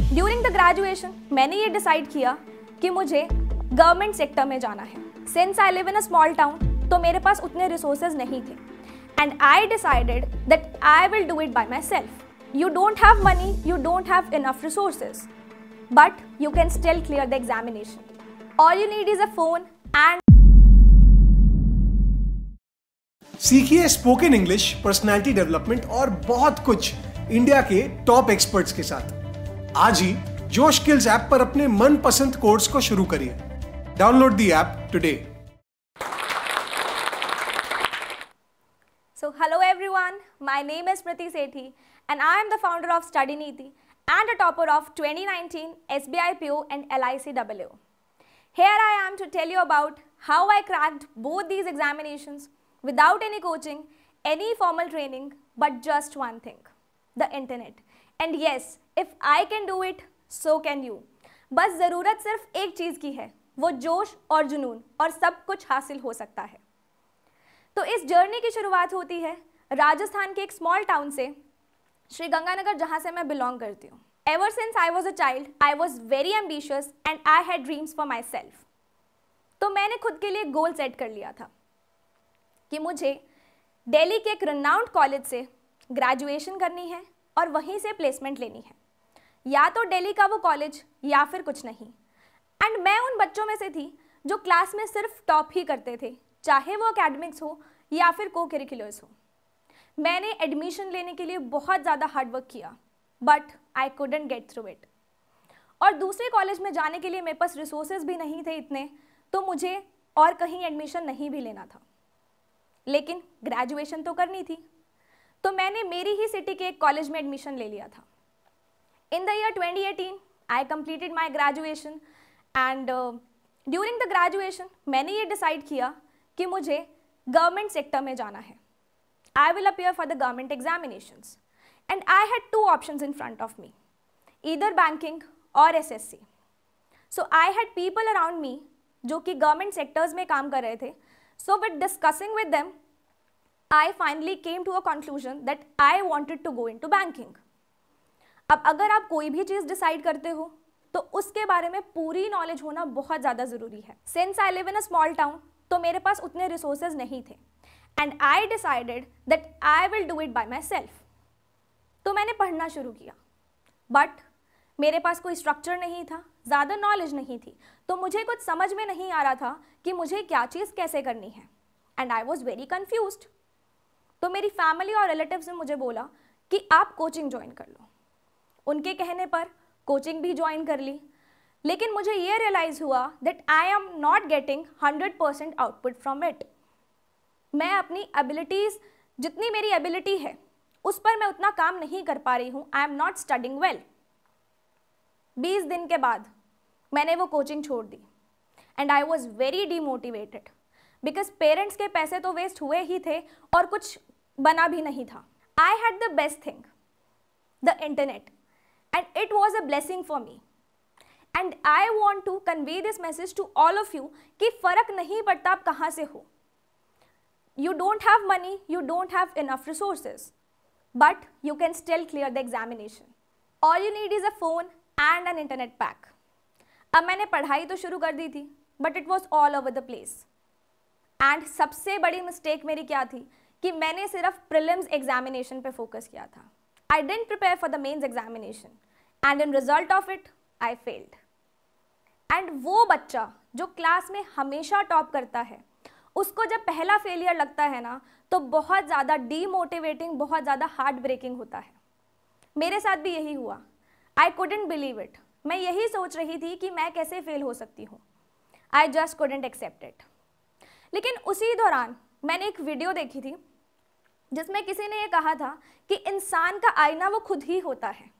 During the graduation मैंने ये decide किया कि मुझे गवर्नमेंट सेक्टर में जाना है। Since I live in a small town तो मेरे पास उतने रिसोर्सेज नहीं थे and I decided that I will do it by myself. You don't have money, you don't have enough resources, but you can still clear the examination. All you need is a phone and सीखिए spoken English, personality development और बहुत कुछ India के top experts के साथ। आज ही जोश skills app पर अपने मनपसंद कोर्स को शुरू करिए। Download the app today. So hello everyone, my name is Smriti Sethi and I am the founder of Study Neeti and a topper of 2019 SBI PO and LICAA. Here I am to tell you about how I cracked both these examinations without any coaching, any formal training, but just one thing, the internet. And yes, if I can do it, so can you. बस ज़रूरत सिर्फ एक चीज़ की है, वो जोश और जुनून, और सब कुछ हासिल हो सकता है। तो इस जर्नी की शुरुआत होती है राजस्थान के एक स्मॉल टाउन से, श्री गंगानगर, जहाँ से मैं बिलोंग करती हूँ। Ever since I was a child I was very ambitious and I had dreams for myself. तो मैंने खुद के लिए गोल सेट कर लिया था कि मुझे दिल्ली के एक रिनाउंड कॉलेज से ग्रेजुएशन करनी है और वहीं से प्लेसमेंट लेनी है, या तो दिल्ली का वो कॉलेज या फिर कुछ नहीं। एंड मैं उन बच्चों में से थी जो क्लास में सिर्फ टॉप ही करते थे, चाहे वो एकेडमिक्स हो या फिर को करिकुलर्स हो। मैंने एडमिशन लेने के लिए बहुत ज़्यादा हार्ड वर्क किया, but I couldn't get through it. और दूसरे कॉलेज में जाने के लिए मेरे पास रिसोर्सेज भी नहीं थे इतने, तो मुझे और कहीं एडमिशन नहीं भी लेना था, लेकिन ग्रेजुएशन तो करनी थी। तो मैंने मेरी ही सिटी के एक कॉलेज में एडमिशन ले लिया था। In the year 2018 I completed my graduation and during the graduation मैंने ये डिसाइड किया कि मुझे गवर्नमेंट सेक्टर में जाना है। I will appear for the government examinations and I had two options in front of me, either banking और SSC. So I had people around me जो कि गवर्नमेंट सेक्टर्स में काम कर रहे थे। So with discussing with them I finally came to a conclusion that I wanted to go into banking. अब अगर आप कोई भी चीज़ डिसाइड करते हो तो उसके बारे में पूरी नॉलेज होना बहुत ज़्यादा ज़रूरी है। Since I live in a small town तो मेरे पास उतने रिसोर्सेज नहीं थे and I decided that I will do it by myself. तो मैंने पढ़ना शुरू किया, बट मेरे पास कोई स्ट्रक्चर नहीं था, ज़्यादा नॉलेज नहीं थी, तो मुझे कुछ समझ में नहीं आ रहा था कि मुझे क्या चीज़ कैसे करनी है and I was very confused. तो मेरी फैमिली और रिलेटिव्स ने मुझे बोला कि आप कोचिंग ज्वाइन कर लो। उनके कहने पर कोचिंग भी ज्वाइन कर ली, लेकिन मुझे ये रियलाइज़ हुआ that I am not getting 100% output from it. मैं अपनी एबिलिटीज़, जितनी मेरी एबिलिटी है उस पर मैं उतना काम नहीं कर पा रही हूँ। I am not studying well. 20 दिन के बाद मैंने वो कोचिंग छोड़ दी and I was very demotivated because parents के पैसे तो वेस्ट हुए ही थे और कुछ बना भी नहीं था। I had the best thing, the internet, and it was a blessing for me. And I want to convey this message to all of you कि फ़र्क नहीं पड़ता आप कहाँ से हो। You don't have money, you don't have enough resources, but you can still clear the examination. All you need is a phone and an internet pack. अब मैंने पढ़ाई तो शुरू कर दी थी, but it was all over the place. And सबसे बड़ी mistake मेरी क्या थी कि मैंने सिर्फ प्रीलिम्स एग्जामिनेशन पे फोकस किया था। I didn't prepare for the mains examination and in result of it I failed. And वो बच्चा जो क्लास में हमेशा टॉप करता है, उसको जब पहला फेलियर लगता है ना, तो बहुत ज़्यादा डीमोटिवेटिंग, बहुत ज़्यादा हार्ट ब्रेकिंग होता है। मेरे साथ भी यही हुआ। I couldn't believe it. मैं यही सोच रही थी कि मैं कैसे फेल हो सकती हूँ। I just couldn't accept it. लेकिन उसी दौरान मैंने एक वीडियो देखी थी जिसमें किसी ने ये कहा था कि इंसान का आईना वो खुद ही होता है,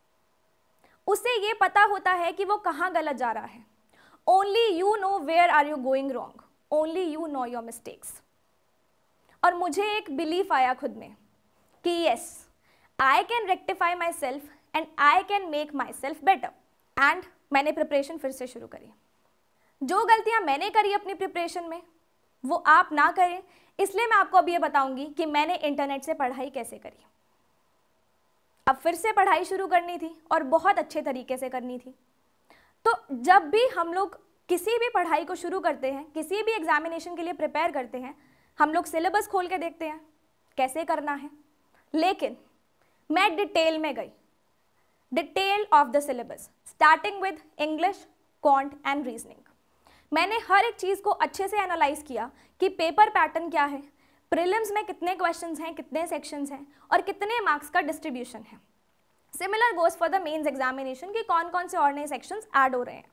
उसे ये पता होता है कि वो कहाँ गलत जा रहा है। Only you know where are you going wrong, only you know your mistakes. और मुझे एक बिलीफ आया खुद में कि yes, I can rectify myself and I can make myself better. And मैंने प्रिपरेशन फिर से शुरू करी। जो गलतियाँ मैंने करी अपनी प्रिपरेशन में वो आप ना करें, इसलिए मैं आपको अभी ये बताऊंगी कि मैंने इंटरनेट से पढ़ाई कैसे करी। अब फिर से पढ़ाई शुरू करनी थी और बहुत अच्छे तरीके से करनी थी। तो जब भी हम लोग किसी भी पढ़ाई को शुरू करते हैं, किसी भी एग्जामिनेशन के लिए प्रिपेयर करते हैं, हम लोग सिलेबस खोल के देखते हैं कैसे करना है। लेकिन मैं डिटेल में गई, detail of the syllabus starting with English, quant and reasoning. मैंने हर एक चीज़ को अच्छे से एनालाइज किया कि पेपर पैटर्न क्या है, प्रीलिम्स में कितने क्वेश्चंस हैं, कितने सेक्शंस हैं और कितने मार्क्स का डिस्ट्रीब्यूशन है। Similar goes for the mains examination कि कौन कौन से और नए सेक्शंस ऐड हो रहे हैं।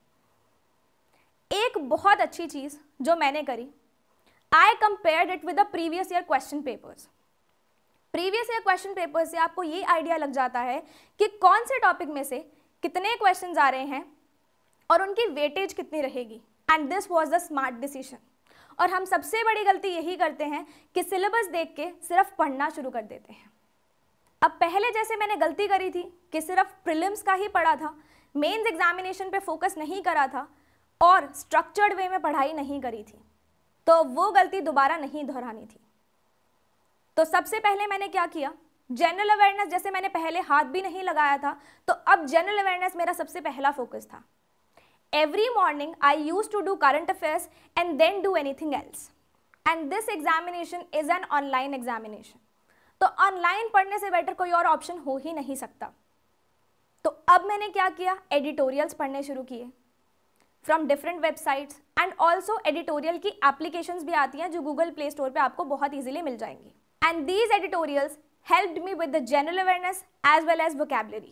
एक बहुत अच्छी चीज़ जो मैंने करी, I compared it with the previous year question papers. Previous year question paper से आपको ये आइडिया लग जाता है कि कौन से टॉपिक में से कितने क्वेश्चंस आ रहे हैं और उनकी वेटेज कितनी रहेगी। And this was the smart decision. और हम सबसे बड़ी गलती यही करते हैं कि सिलेबस देख के सिर्फ पढ़ना शुरू कर देते हैं। अब पहले जैसे मैंने गलती करी थी कि सिर्फ प्रीलिम्स का ही पढ़ा था, मेंस एग्जामिनेशन पे फोकस नहीं करा था और स्ट्रक्चर्ड वे में पढ़ाई नहीं करी थी, तो वो गलती दोबारा नहीं दोहरानी थी। तो सबसे पहले मैंने क्या किया, जनरल अवेयरनेस, जैसे मैंने पहले हाथ भी नहीं लगाया था, तो अब जनरल अवेयरनेस मेरा सबसे पहला फोकस था। Every morning I used to do current affairs and then do anything else. And this examination is an online examination, तो ऑनलाइन पढ़ने से बेटर कोई और ऑप्शन हो ही नहीं सकता। तो अब मैंने क्या किया, एडिटोरियल्स पढ़ने शुरू किए from different websites and also editorial की एप्लीकेशंस भी आती हैं जो गूगल प्ले स्टोर पे आपको बहुत ईजिली मिल जाएंगी। And these editorials helped me with the general awareness as well as vocabulary.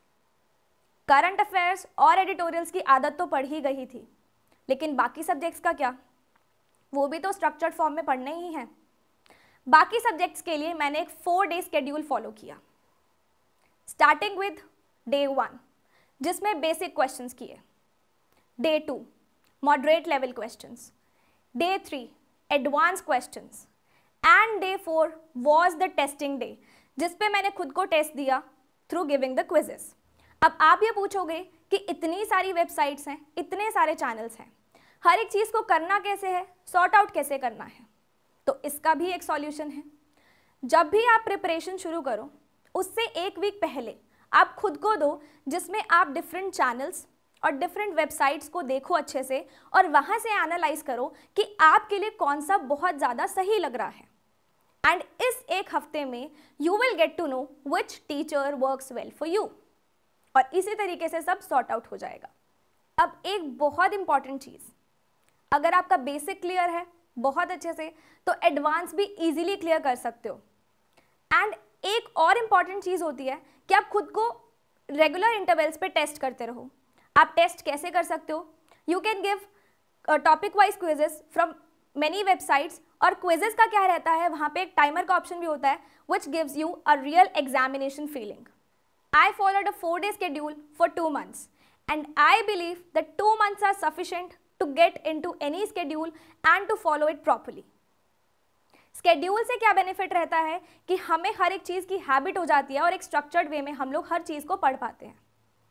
Current affairs और editorials की आदत तो पढ़ ही गई थी, लेकिन बाकी सब्जेक्ट्स का क्या, वो भी तो स्ट्रक्चर्ड फॉर्म में पढ़ने ही हैं। बाकी सब्जेक्ट्स के लिए मैंने एक 4-day शेड्यूल फॉलो किया, स्टार्टिंग विद डे 1 जिसमें बेसिक क्वेश्चंस किए, day 2 moderate level questions, day 3 advance questions and day 4 was the testing day जिस पे मैंने खुद को टेस्ट दिया थ्रू गिविंग द क्विजेस। अब आप ये पूछोगे कि इतनी सारी वेबसाइट्स हैं, इतने सारे चैनल्स हैं, हर एक चीज़ को करना कैसे है, सॉर्ट आउट कैसे करना है, तो इसका भी एक सॉल्यूशन है। जब भी आप प्रिपरेशन शुरू करो उससे एक वीक पहले आप खुद को दो जिसमें आप डिफरेंट चैनल्स और डिफरेंट वेबसाइट्स को देखो अच्छे से और वहाँ से एनालाइज करो कि आपके लिए कौन सा बहुत ज़्यादा सही लग रहा है। एंड इस एक हफ्ते में you will get to know which teacher works well for you, और इसी तरीके से सब सॉर्ट आउट हो जाएगा। अब एक बहुत इंपॉर्टेंट चीज़, अगर आपका बेसिक क्लियर है बहुत अच्छे से तो एडवांस भी इजीली क्लियर कर सकते हो। एंड एक और इम्पॉर्टेंट चीज़ होती है कि आप खुद को रेगुलर इंटरवल्स पे टेस्ट करते रहो। आप टेस्ट कैसे कर सकते हो, you can give topic wise quizzes from many websites, और क्विजेस का क्या रहता है, वहाँ पे एक टाइमर का ऑप्शन भी होता है which gives you a real examination feeling. I followed a 4-day schedule for 2 months and I believe that 2 months are sufficient to get into any schedule and to follow it properly. Schedule से क्या benefit रहता है कि हमें हर एक चीज़ की habit हो जाती है और एक स्ट्रक्चर्ड वे में हम लोग हर चीज़ को पढ़ पाते हैं।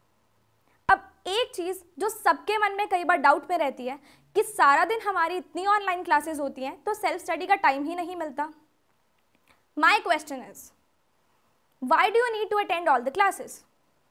अब एक चीज़ जो सबके मन में कई बार डाउट में रहती है कि सारा दिन हमारी इतनी ऑनलाइन क्लासेस होती हैं तो सेल्फ स्टडी का टाइम ही नहीं मिलता। My question is, why do you need to attend all the classes?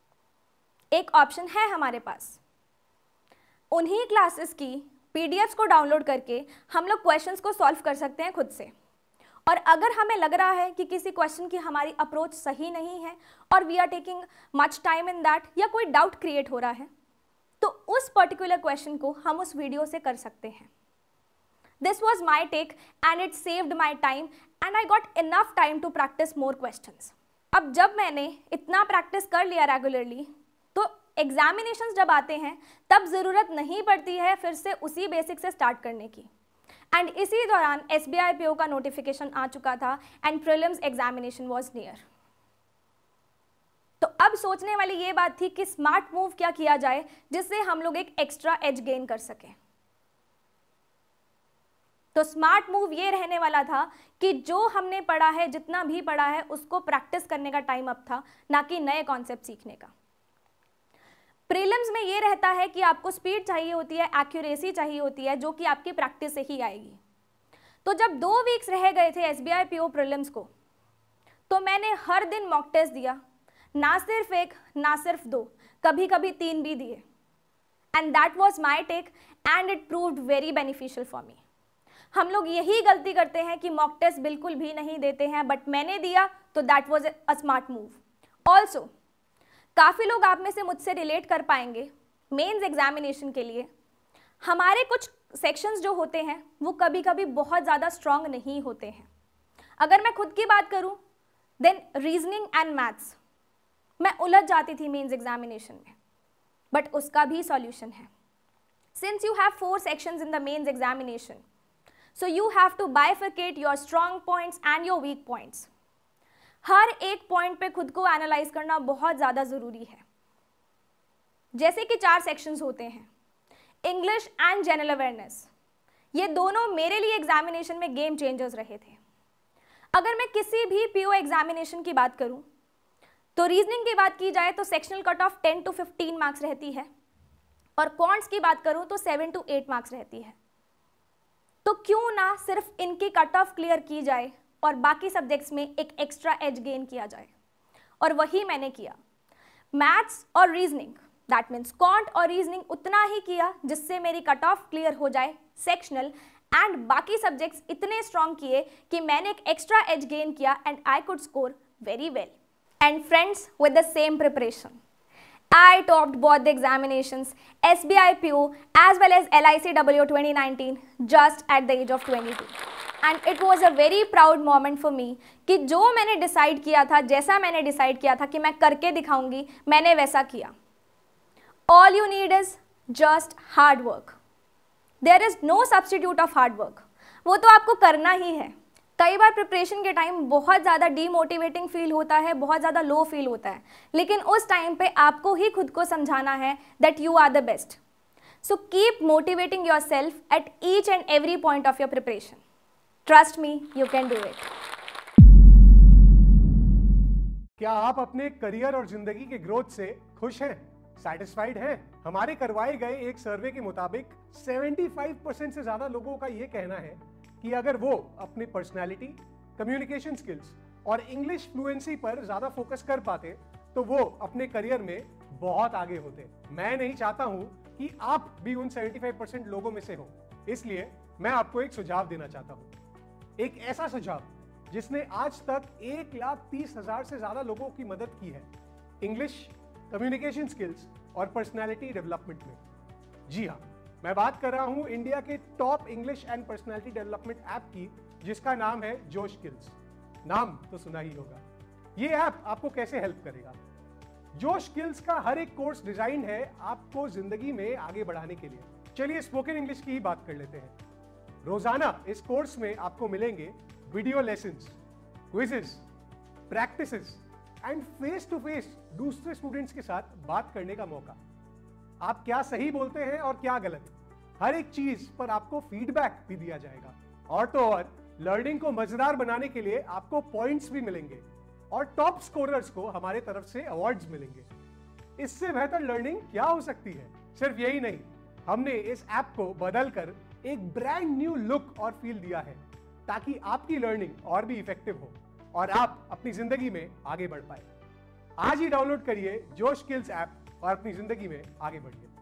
एक ऑप्शन है हमारे पास, उन्हीं क्लासेस की पीडीएफ्स को डाउनलोड करके हम लोग क्वेश्चंस को सॉल्व कर सकते हैं खुद से। और अगर हमें लग रहा है कि किसी क्वेश्चन की हमारी अप्रोच सही नहीं है और we are taking much time in that, या कोई डाउट क्रिएट हो रहा है, तो उस पर्टिकुलर क्वेश्चन को हम उस वीडियो से कर सकते हैं। This was my take and it saved my time and I got enough time to practise more questions. अब जब मैंने इतना प्रैक्टिस कर लिया रेगुलरली, तो एग्जामिनेशंस जब आते हैं तब ज़रूरत नहीं पड़ती है फिर से उसी बेसिक से स्टार्ट करने की। एंड इसी दौरान SBI PO का नोटिफिकेशन आ चुका था and prelims examination was near. तो अब सोचने वाली ये बात थी कि स्मार्ट मूव क्या किया जाए जिससे हम लोग एक एक्स्ट्रा एज गेन कर सकें। तो स्मार्ट मूव ये रहने वाला था कि जो हमने पढ़ा है, जितना भी पढ़ा है, उसको प्रैक्टिस करने का टाइम अब था, ना कि नए कॉन्सेप्ट सीखने का। प्रीलिम्स में ये रहता है कि आपको स्पीड चाहिए होती है, एक्यूरेसी चाहिए होती है, जो कि आपकी प्रैक्टिस से ही आएगी। तो जब 2 वीक्स रह गए थे SBI PO प्रीलिम्स को, तो मैंने हर दिन मॉक टेस्ट दिया, ना सिर्फ एक, ना सिर्फ दो, कभी कभी 3 भी दिए। And that was my take and it proved very beneficial for me. हम लोग यही गलती करते हैं कि मॉक टेस्ट बिल्कुल भी नहीं देते हैं, बट मैंने दिया तो that was a smart move. Also काफ़ी लोग आप में से मुझसे रिलेट कर पाएंगे, मेंस एग्जामिनेशन के लिए हमारे कुछ सेक्शंस जो होते हैं वो कभी कभी बहुत ज़्यादा स्ट्रांग नहीं होते हैं। अगर मैं खुद की बात करूं, देन रीजनिंग एंड मैथ्स मैं उलझ जाती थी मेंस एग्जामिनेशन में, बट उसका भी सॉल्यूशन है। Since you have 4 sections in the mains examination, so you have to bifurcate your strong points and your weak points. हर एक पॉइंट पे खुद को एनालाइज करना बहुत ज़्यादा ज़रूरी है। जैसे कि 4 सेक्शंस होते हैं, इंग्लिश एंड जनरल अवेयरनेस, ये दोनों मेरे लिए एग्जामिनेशन में गेम चेंजर्स रहे थे। अगर मैं किसी भी पीओ एग्जामिनेशन की बात करूं, तो रीजनिंग की बात की जाए तो sectional cut off 10 to 15 marks रहती है, और क्वांट्स की बात करूं तो 7 to 8 मार्क्स रहती है। तो क्यों ना सिर्फ इनकी कट ऑफ क्लियर की जाए और बाकी सब्जेक्ट्स में एक एक्स्ट्रा एज गेन किया जाए, और वही मैंने किया। मैथ्स और रीजनिंग, दैट मीन्स क्वांट और रीजनिंग उतना ही किया जिससे मेरी कट ऑफ क्लियर हो जाए सेक्शनल, एंड बाकी सब्जेक्ट्स इतने स्ट्रॉन्ग किए कि मैंने एक एक्स्ट्रा एज गेन किया and I could score very well. And friends, with the same preparation I topped both the examinations, SBI PO as well as LICW 2019 just at the age of 22. And it was a very proud moment for me कि जो मैंने decide किया था, जैसा मैंने decide किया था कि मैं करके दिखाऊंगी, मैंने वैसा किया। All you need is just hard work. There is no substitute of hard work. वो तो आपको करना ही है। कई बार प्रिपरेशन के टाइम बहुत ज़्यादा डीमोटिवेटिंग फील होता है, बहुत ज़्यादा लो फील होता है, लेकिन उस टाइम पे आपको ही खुद को समझाना है that you are the best. So keep motivating yourself at each and every point of your preparation. Trust me, you can do it. क्या आप अपने करियर और जिंदगी के ग्रोथ से खुश हैं, सेटिस्फाइड हैं? हमारे करवाए गए एक सर्वे के मुताबिक 75% से ज्यादा लोगों का यह कहना है कि अगर वो अपनी पर्सनालिटी, कम्युनिकेशन स्किल्स और इंग्लिश फ्लुएंसी पर ज्यादा फोकस कर पाते तो वो अपने करियर में बहुत आगे होते। मैं नहीं चाहता हूं कि आप भी उन 75% लोगों में से हो, इसलिए मैं आपको एक सुझाव देना चाहता हूं। एक ऐसा सुझाव जिसने आज तक 1,30,000 से ज्यादा लोगों की मदद की है इंग्लिश, कम्युनिकेशन स्किल्स और पर्सनालिटी डेवलपमेंट में। जी हाँ, मैं बात कर रहा हूं इंडिया के top English and personality development app की, जिसका नाम है जोश स्किल्स। नाम तो सुना ही होगा। ये ऐप आपको कैसे हेल्प करेगा? जोश स्किल्स का हर एक कोर्स डिजाइन है आपको जिंदगी में आगे बढ़ाने के लिए। चलिए स्पोकन इंग्लिश की ही बात कर लेते हैं। रोजाना इस कोर्स में आपको मिलेंगे video lessons, quizzes, practices and face to face दूसरे स्टूडेंट्स के साथ बात करने का मौका। आप क्या सही बोलते हैं और क्या गलत, हर एक चीज पर आपको फीडबैक भी दिया जाएगा। और तो और लर्निंग को मजेदार बनाने के लिए आपको पॉइंट्स भी मिलेंगे और टॉप स्कोरर्स को हमारे तरफ से अवार्ड्स मिलेंगे। इससे बेहतर लर्निंग क्या हो सकती है? सिर्फ यही नहीं, हमने इस ऐप को बदलकर एक ब्रांड न्यू लुक और फील दिया है ताकि आपकी लर्निंग और भी इफेक्टिव हो और आप अपनी जिंदगी में आगे बढ़ पाए। आज ही डाउनलोड करिए जोश स्किल्स ऐप और अपनी जिंदगी में आगे बढ़िए।